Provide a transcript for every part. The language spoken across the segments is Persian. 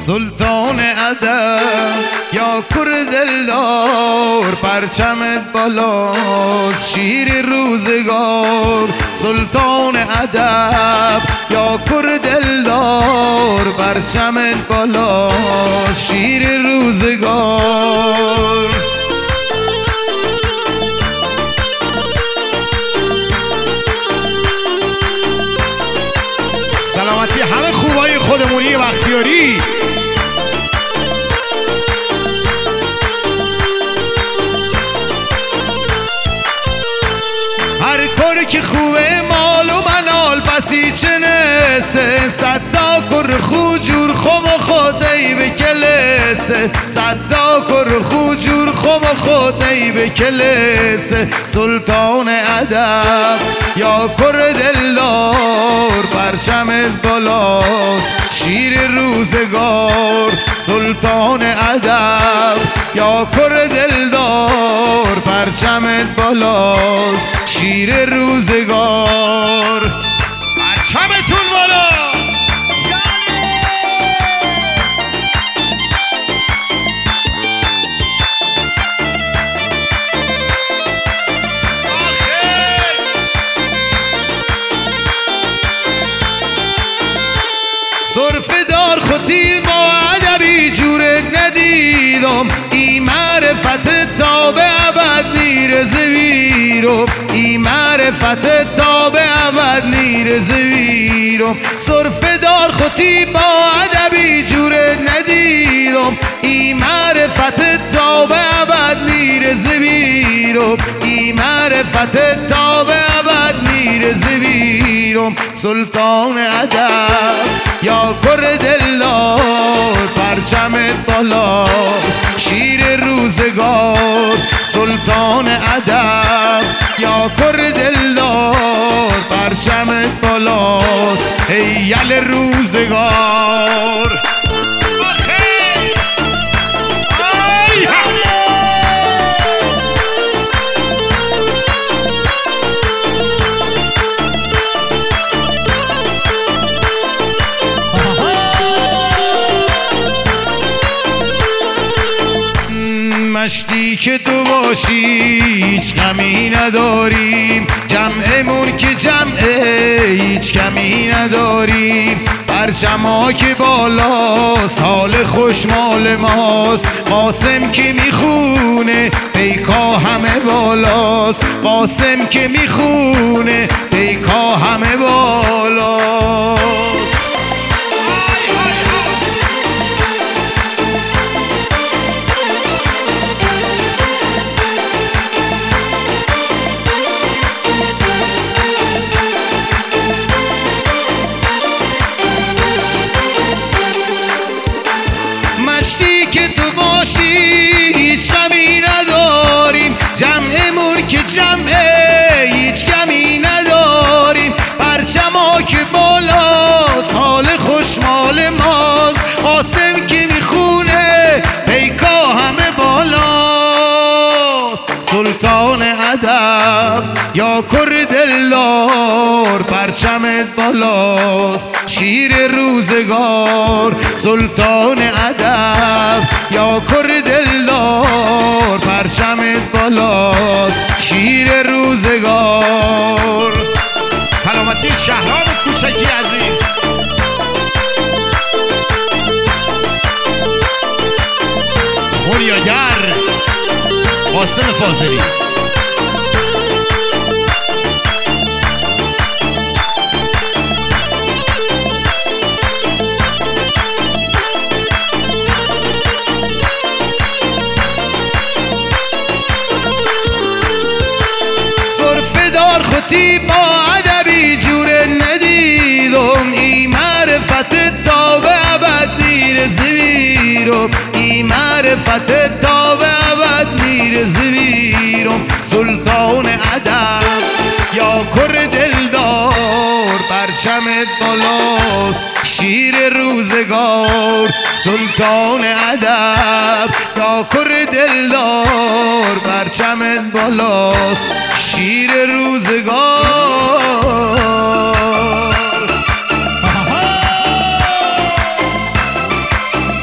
سلطان ادب یا کر دلدار، پرچمت بالاست شیر روزگار. سلطان ادب یا کر دلدار، پرچمت بالاست شیر روزگار. سلامتی همه خوبای خودمونی بختیاری. هر کار که خوبه مال و منال پسی چنسه، صد تا کر خوجور خم و خودی به کلسه، صد تا کر خوجور خم و خودی به کلسه. سلطان ادب یا کر دلدار، پرچمت بالاست شیر روزگار. سلطان ادب یا کر دلدار، پرچمت بالاست شیر روزگار. پرچمتون بالاست. صرف دار خودی با ادبی جورت ندیدم، این معرفت تا به ابد میرزه ویرم، این معرفت تا به ابد میرزه ویرم. صرف دار خودی با ادبی جورت ندیدم، این معرفت تا به ابد میرزه ویرم، این معرفت تا به ابد میرزه ویرم. سلطان ادب یا کر دلدار، پرچمت بالاست شیر روزگار. سلطان ادب یا کر دلدار، پرچمت بالاست هیل روزگار. مشتی که تو باشی هیچ غمی نداریم، جمعمون که جمعه هیچ کمی نداریم. پرچما که بالاست حال خوشمال ماست، قاسم که میخونه پیکا همه بالاست، قاسم که میخونه پیکا همه بالاست. مشتی که تو باشی هیچ غمی نداریم، جمعمون که جمعه هیچ کمی نداریم. پرچما که بالاست حال خوشمال ماست، قاسم که میخونه پیکا همه بالاست. سلطان ادب یا کر دلدار، پرچمت بالاست شیر روزگار. سلطان ادب یا کر دلدار، پرچمت بالاست شیر روزگار. سلامتی شهرام کوچکی عزیز. بنیانگر قاسم فاضلی. خودی با ادبی جور ندیدم، این معرفت تا به ابد میرزه ویرم، این معرفت تا به ابد میرزه ویرم. سلطان ادب یا کر دلدار، پرچمت بالاست شیر روزگار. سلطان ادب یا کر دلدار، پرچمت بالاست شیر روزگار.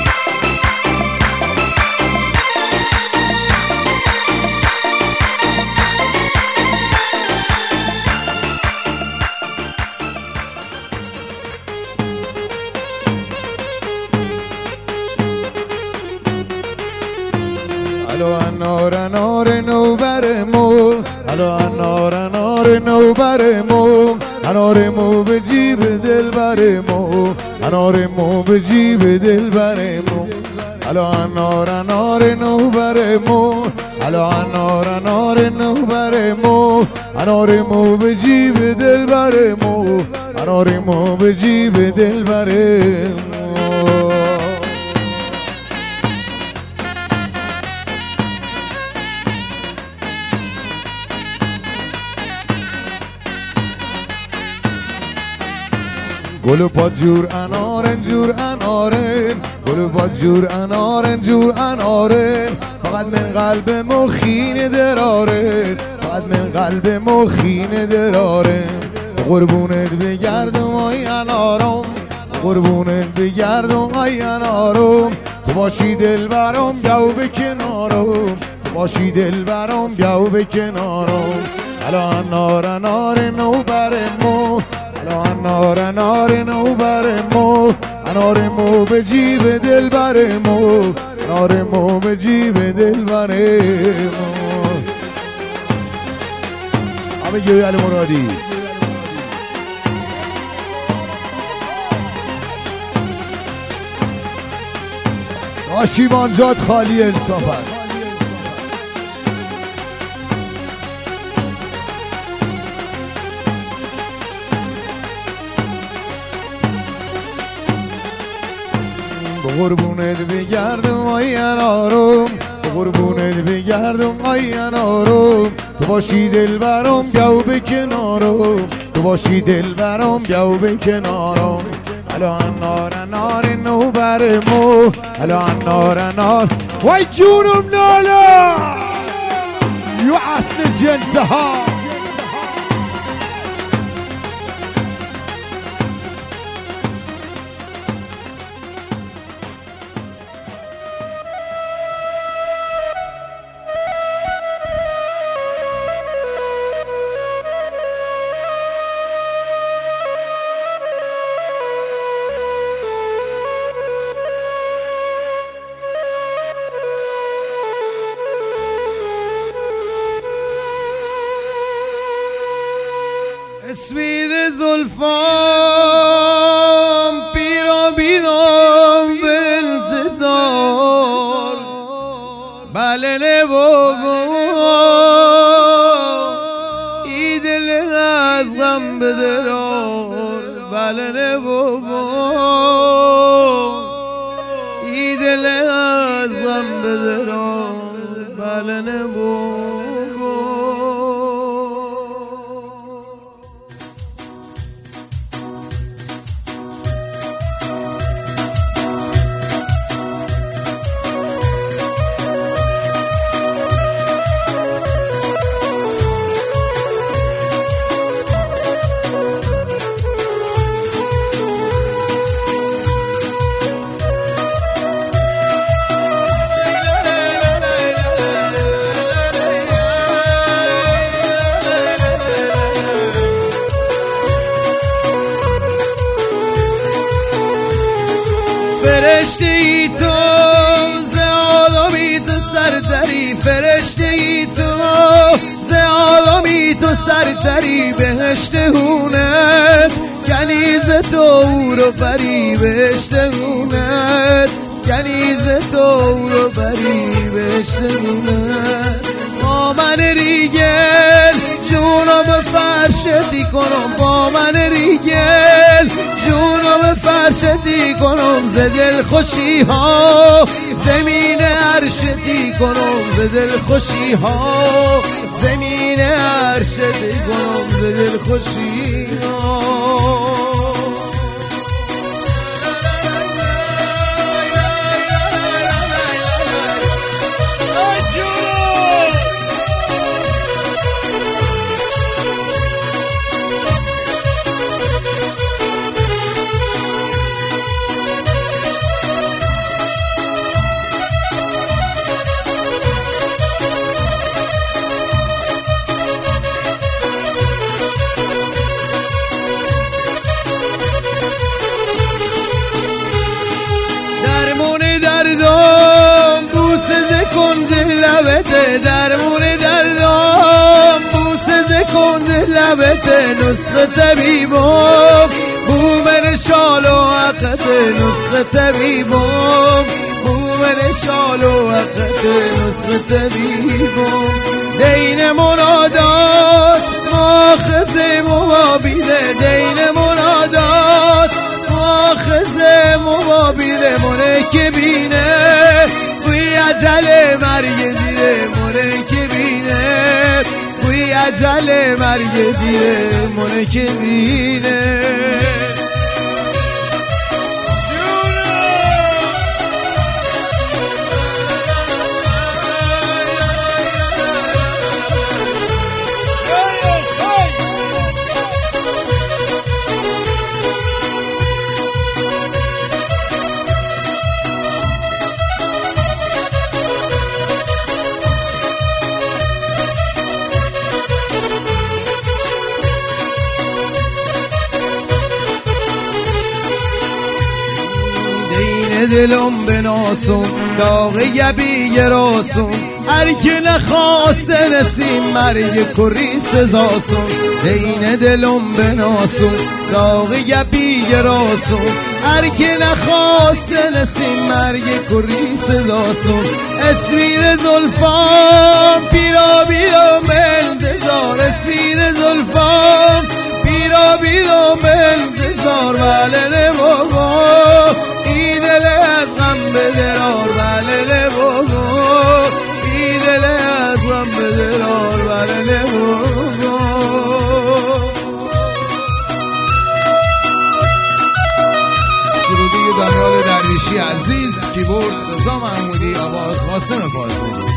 الو انار انار نوبر مو، انار مو به جیب دلبر مو، انار مو به جیب دلبر مو. الو انار انار نوبر مو، الو انار انار نوبر مو، انار مو به جیب دلبر مو، انار مو به جیب دلبر مو. گل پا جور انارن جور انارن، گل پا جور انارن جور انارن، فقط من قلب مخین درارن، فقط من قلب مخین درارن. قربونت بگردم آی انارم، قربونت بگردم آی انارم، تو باشی دل برام بیاو به کنارم، تو باشی دل برام بیاو به کنارم. الو انار انار نوبر مو، الو انار انار نوبر مو، انار مو به جیب دلبر مو، انار مو به جیب دلبر مو. همه گوی علی مرادی. آشیمان جات خالی انصافت. قربونت بگردم آی انارم، قربونت بگردم آی انارم، تو باشی دل برام بیاو به کنارم، تو باشی دل برام بیاو به کنارم. الو انار انار نوبر مو، الو انار انار وای جونم لالا یو اصل جنس ها. اسمید زلفام پیرا بیدام به انتظار، بله نباگو ای دل از غم بدرار، بله نباگو ای دل از غم بدرار، بله نباگو. فرشته ای تو ز آدمی تو سرتری، فرشته ای تو ز آدمی تو سرتری، بهشت هونت کنیز تو رو بری، بهشت هونت کنیز تو رو بری، بهشت هونت. با من ریگل جونو به فرشتی کنم، با من ریگل جونو به فرشتی کنم، ز دل خوشی ها زمین عرشتی کنم، ز دل خوشی ها زمین عرشتی کنم، ز دل خوشی ها. دردم بوسه ز کنج لبته، درمون دردم کند لبت نسخه طبیبم بومن شال و حقت نسخه طبیبم بومن شال و حقت نسخه طبیبم دین مرادات ماخذ مبابیده دین مرادات ماخذ مبابیده منه که بینه بوی عجل مرگ دیره منه که بینه بوی عجل مرگ دیره منه که بینه دلم بناسون داغ یبی راسون هر که نخواسته نسیم مرگ کری سزاسون دین دلم بناسون داغ یبی راسون هر که نخواسته نسیم مرگ کری سزاسون اسمیر زلفان پیرا بیدم انتظار اسمیر زلفان پیرا بیدم انتظار بله بابا دل از غم به درار بله بابا ای دل از غم به درار بله بابا سرودی دانیال درویشی عزیز کیبورد رضا محمودی آواز قاسم فاضلی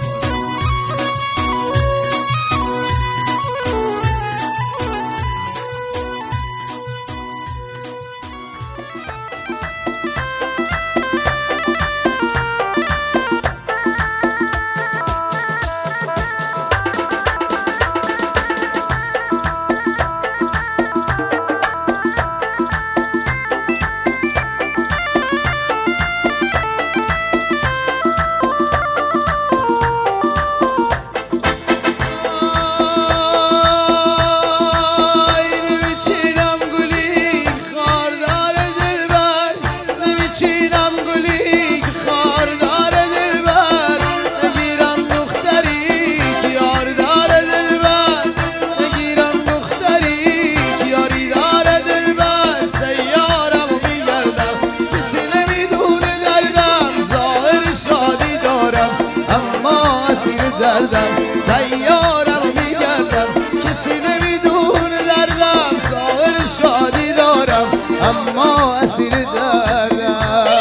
سیارم میگردم کسی نمیدون دردم ظاهر شادی دارم اما اسیر دردم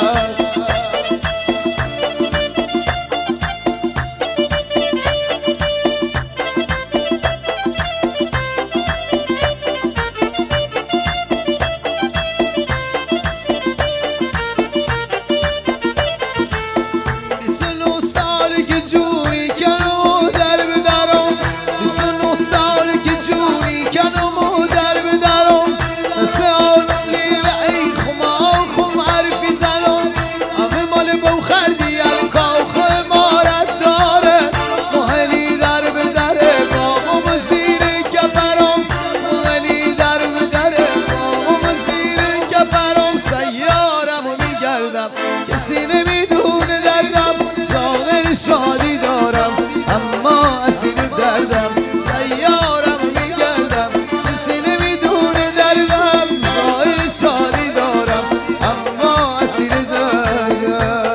کسی نمیدونه دردم ظاهر شادی دارم اما اسیر دردم سیارم میگردم کسی نمیدونه دردم ظاهر شادی دارم اما اسیر دردم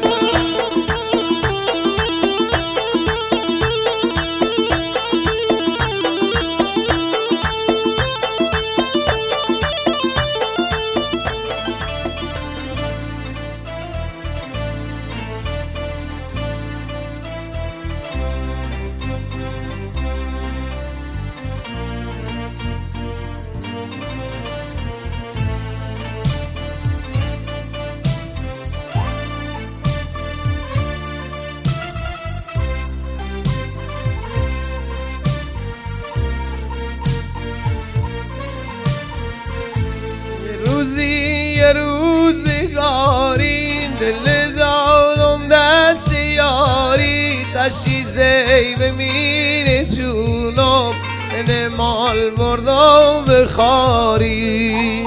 یه روزگاری دل دادم دست یاری تشیزه بمیره جونم من مال بردم به خاری.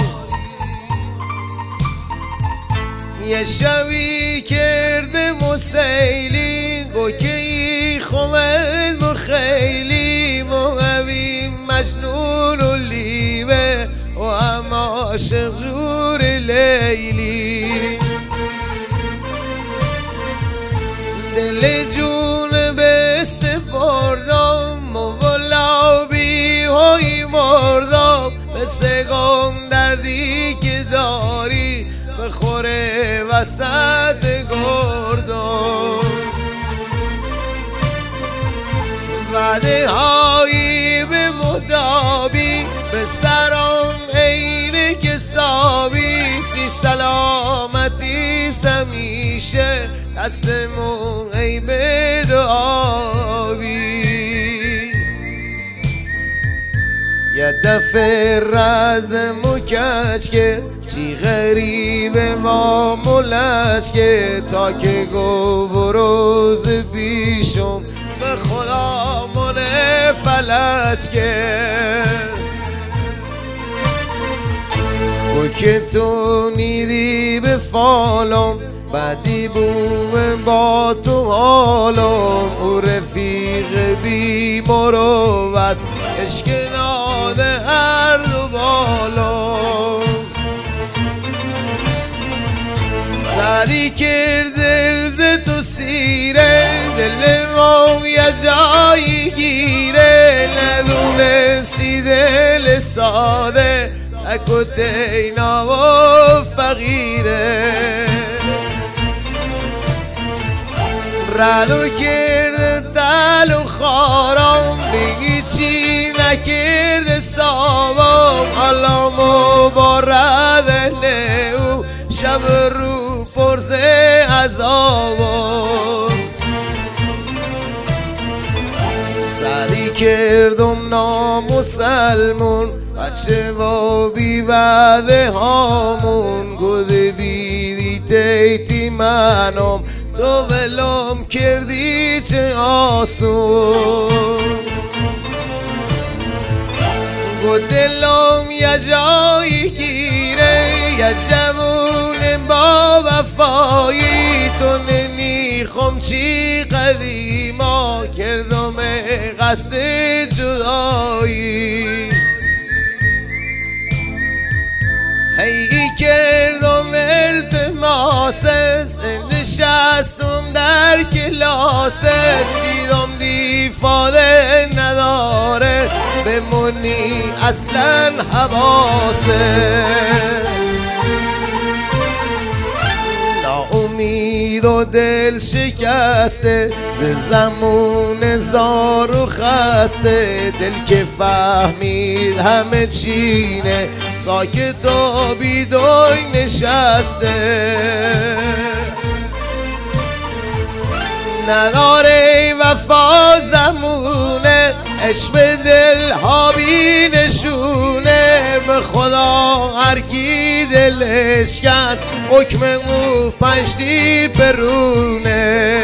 یه شبی کرده مسیلی گو که ای خومد و خیلی موهبی مجنون و لیبه و هم عاشق جور لیلی. دل جون به سپردم مولا بی های مردم مثل غم دردی که داری بخوره وسط گردم. وعده هایی به مدابی به سرم عین که سابی سی سلامتی سمیشه دستمون ای به دعابی. یه دفعه رزمو کش که چی غریبه ما ملش که تا که گو بروز پیشم به خدا من فلج که و که تو نیدی به فالم بعدی بوم با تو حالم او رفیق بی مروت عشق ناده هر دو بالم. سری کرده ز تو سیره دل ما یه جایی گیره ندونستی دل ساده تک و تینا و فقیره. ردو کرده تل و خارم بگی چی نکرده سابم حالا مبارد نهو شب رو پرزه عذابم. سعی کردم نامسلمون بچه و بی بعده هامون گده بیدی تیتی منم تو ولم کردی چه آسون. گو دلم یه جایی گیره یه جوون با وفایی تو نمیخوام چی قدیما کردم قصد جدایی. هی کردم التماسس نشستم در کلاسس دیدم دیفاده نداره بمونی اصلا حواسس. ناامید و دل شکسته ز زمون زار و خسته دل که فهمید همه چینه ساکت و بیدوی نشسته. نداره وفا زمونه عشق دل ها بی نشونه به خدا هر کی دلش کند حکم او 5 تیر برونه.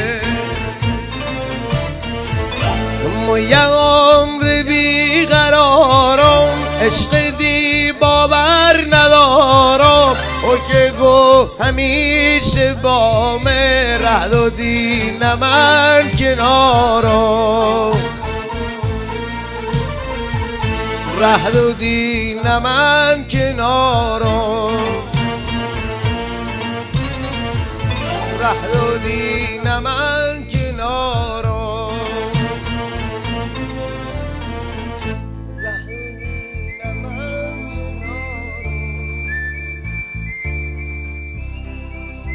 ما یه عمر بی قرارم عشق دی باور ندارم و که گو همیشه با من ره دادی نه من کنارم ره دادی نه من کنارم ره دادی نه من